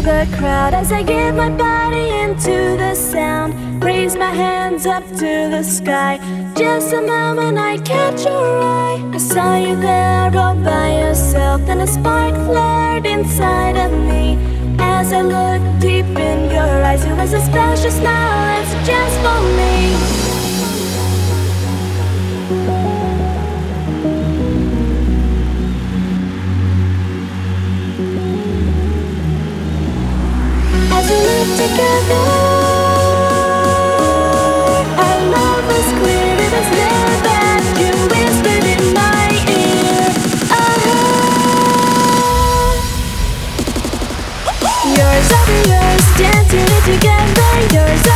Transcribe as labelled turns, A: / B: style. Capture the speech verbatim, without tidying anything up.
A: the crowd as I give my body into the sound. Raise my hands up to the sky. Just a moment I catch your eye. I saw you there all by yourself, then a spark flared inside of me. As I looked deep in your eyes, it was a special smile, it's just for me. As we lived together, our love was clear. It was there that you whispered in my ear. Uh-huh. Yours over yours, dancing it together. Yours